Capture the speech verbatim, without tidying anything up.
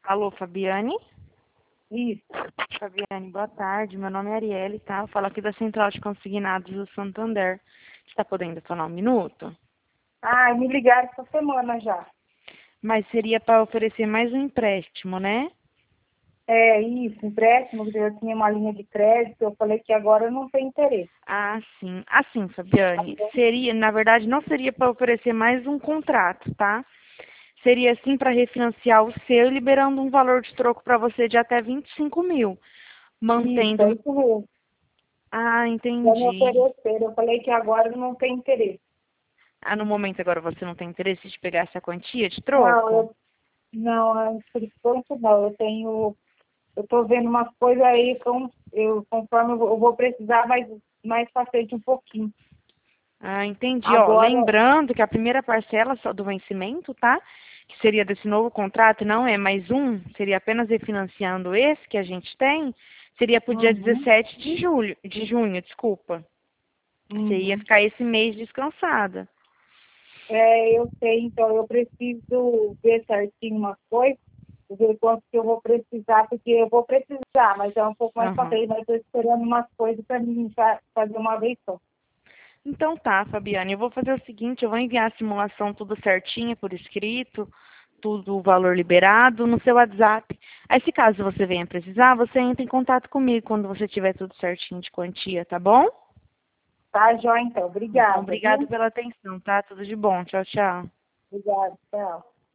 Alô, Fabiane? Isso. Fabiane, boa tarde. Meu nome é Arielle, tá? Eu falo aqui da Central de Consignados do Santander. Você está podendo falar um minuto? Ah, me ligaram essa semana já. Mas seria para oferecer mais um empréstimo, né? É isso, empréstimo, eu tinha uma linha de crédito, eu falei que agora não tem interesse. Ah, sim. Assim, Fabiane, seria, na verdade, não seria para oferecer mais um contrato, tá? Seria sim para refinanciar o seu, liberando um valor de troco para você de até vinte e cinco mil, Isso, é mantendo. isso mesmo. Ah, Já me entendi. ofereceram, eu falei que agora não tem interesse. Ah, no momento agora você não tem interesse de pegar essa quantia de Não, troco? eu, não, é, por enquanto não, eu tenho, eu tô vendo umas coisas aí, com, eu, conforme eu vou, eu vou precisar mais, mais pra frente um pouquinho. Ah, entendi. Ó, Agora, lembrando que a primeira parcela só do vencimento, tá? Que seria desse novo contrato, não é mais um, seria apenas refinanciando esse que a gente tem, seria para o dia uhum, dezessete de julho, de junho, desculpa. Você ia uhum. ficar esse mês descansada. É, eu sei, então eu preciso ver certinho umas coisas, ver quanto que eu vou precisar, porque eu vou precisar, mas é um pouco mais para Aham. frente, mas estou esperando umas coisas para mim fa- fazer uma vez só. Então tá, Fabiane, eu vou fazer o seguinte, eu vou enviar a simulação tudo certinho por escrito, tudo o valor liberado no seu WhatsApp. Aí se caso você venha precisar, você entra em contato comigo quando você tiver tudo certinho de quantia, tá bom? Tá, Jó, então. Então, Obrigada, obrigado viu? pela atenção, tá? Tudo de bom. Tchau, tchau. Obrigada, tchau.